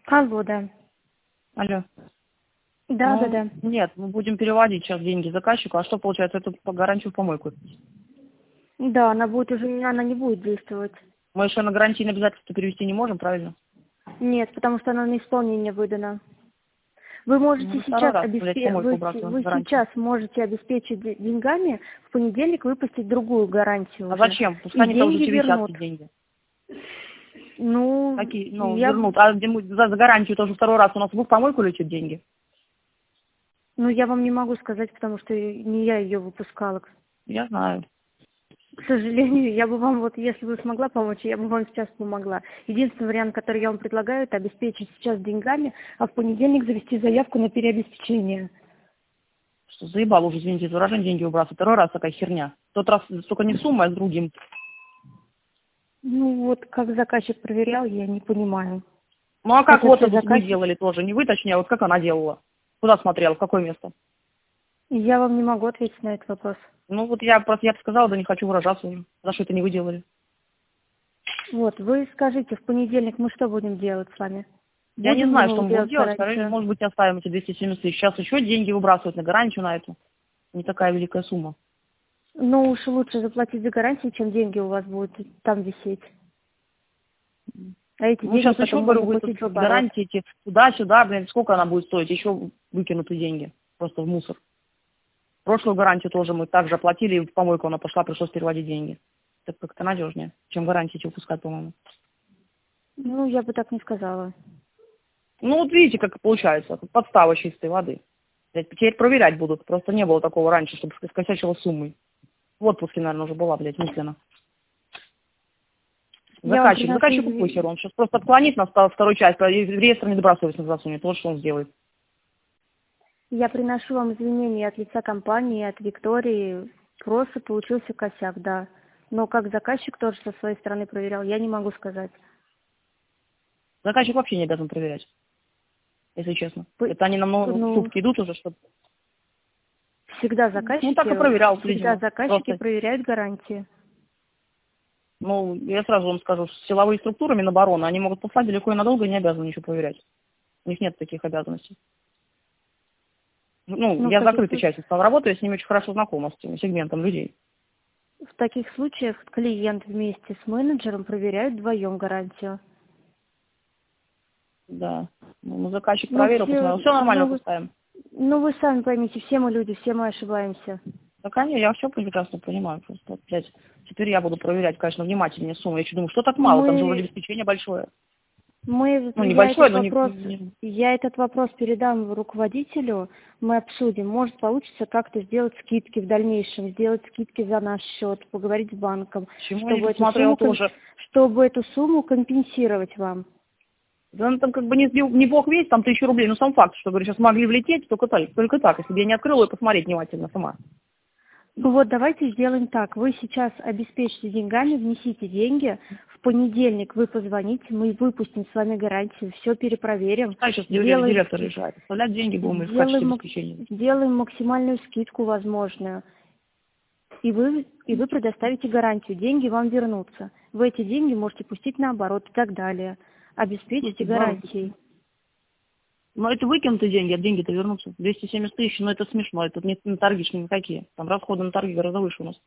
Алло, да. Алло. Да, да, да. Нет, мы будем переводить сейчас деньги заказчику. А что получается, это по гарантию в помойку? Да, она будет уже, она не будет действовать. Мы еще на гарантийное обязательство перевести не можем, правильно? Нет, потому что она на исполнение выдана. Вы можете Ну, второй сейчас раз, блядь, помойку убраться вы гарантию. сейчас можете обеспечить деньгами, в понедельник выпустить другую гарантию А уже. зачем? Пускай И они там уже деньги все висят, вернут. эти деньги. Ну, Какие? Ну, я, вернут. А где за гарантию тоже второй раз у нас в помойку летят деньги? я вам не могу сказать, потому что не я ее выпускала. Я знаю. К сожалению, я бы вам, вот если бы смогла помочь, я бы вам сейчас помогла. Единственный вариант, который я вам предлагаю, это обеспечить сейчас деньгами, а в понедельник завести заявку на переобеспечение. Что заебал уже, извините, за выражение, деньги убраться. Второй раз такая херня. В тот раз только не сумма, а с другим. Ну вот, как заказчик проверял, я не понимаю. Ну а как Это вот все это вы заказчик. делали тоже? Не вы, точнее, а вот как она делала? Куда смотрела, в какое место? Я вам не могу ответить на этот вопрос. Ну вот я просто, я бы сказала, да не хочу выражаться уже. За что это не вы делали? Вот, вы скажите, в понедельник мы что будем делать с вами? Я не Будем ли знаю, мы что мы будем делать делать. Скорее, гарантию? может быть, оставим эти 270 тысяч. Сейчас еще деньги выбрасывать на гарантию на эту. Не такая великая сумма. Ну уж лучше заплатить за гарантию, чем деньги у вас будут там висеть. А эти Ну, деньги сейчас еще, потом говорю, можно будет пустить в оборот. гарантии эти туда-сюда, блин, сколько она будет стоить? Еще выкинутые деньги. Просто в мусор. Прошлую гарантию тоже мы также оплатили, и в помойку она пошла, пришлось переводить деньги. Так как-то надежнее, чем гарантии эти выпускать, по-моему. Ну, я бы так не сказала. Ну, вот видите, как получается. Подстава чистой воды. Блядь, теперь проверять будут. Просто не было такого раньше, чтобы скосячила суммой. В отпуске, наверное, уже была, блядь, мысленно. Я вам Заказчик. приношу Заказчику похер. Он сейчас просто отклонит нас второй часть, в реестр недобросовестно засунет. Вот что он сделает. я приношу вам извинения от лица компании, от Виктории. Просто получился косяк, да. Но как заказчик тоже со своей стороны проверял, я не могу сказать. Заказчик вообще не обязан проверять, если честно. Вы- Это они нам в Ну, сутки идут уже, чтобы... всегда Ну, так и проверял, видимо. заказчики Просто, проверяют гарантии. ну, я сразу вам скажу, с силовыми структурами на барона они могут послать далеко и надолго и не обязаны ничего проверять. У них нет таких обязанностей. Ну, Ну, я закрытой частью стала работать, я с ними очень хорошо знакома, с этим сегментом людей. в таких случаях клиент вместе с менеджером проверяют вдвоем гарантию. Да. Ну, заказчик Ну, проверил, посмотрел, все нормально, вы, поставим. вы сами поймите, все мы люди, все мы ошибаемся. Да, конечно, я все прекрасно понимаю. Просто, блядь, теперь я буду проверять, конечно, внимательнее сумму. Я еще думаю, что так мало, там же вроде Мы обеспечение большое. Мы, Ну, небольшое, но не... я этот вопрос передам руководителю, мы обсудим. Может, получится как-то сделать скидки в дальнейшем, сделать скидки за наш счет, поговорить с банком, Почему я не чтобы посмотрела тоже? чтобы эту сумму компенсировать вам. Да, ну, там как бы не бог весь, там 1000 рублей, но сам факт, что, говорю, сейчас могли влететь, только так, если бы я не открыла и посмотреть внимательно сама. Ну вот, давайте сделаем так. Вы сейчас обеспечите деньгами, внесите деньги. В понедельник вы позвоните, мы выпустим с вами гарантию, все перепроверим. А сейчас Сделаем, директор решает. Оставлять деньги будем и в качестве сделаем, обеспечения. сделаем максимальную скидку возможную. И вы предоставите гарантию, деньги вам вернутся. Вы эти деньги можете пустить наоборот и так далее. Обеспечите гарантией. Но это выкинутые деньги, а деньги-то вернутся. 270 тысяч, ну это смешно, это не на торги ж никакие. Там расходы на торги гораздо выше у нас.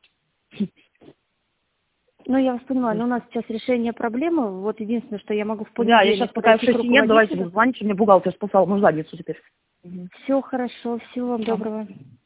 Ну, я вас понимаю, но у нас сейчас решение проблемы. Вот единственное, что я могу в Да, я сейчас понедельник пока в подойти к 6 нет, давайте руководителю. звоните, мне бухгалтер спасал, ну задницу теперь. Все хорошо, всего вам доброго.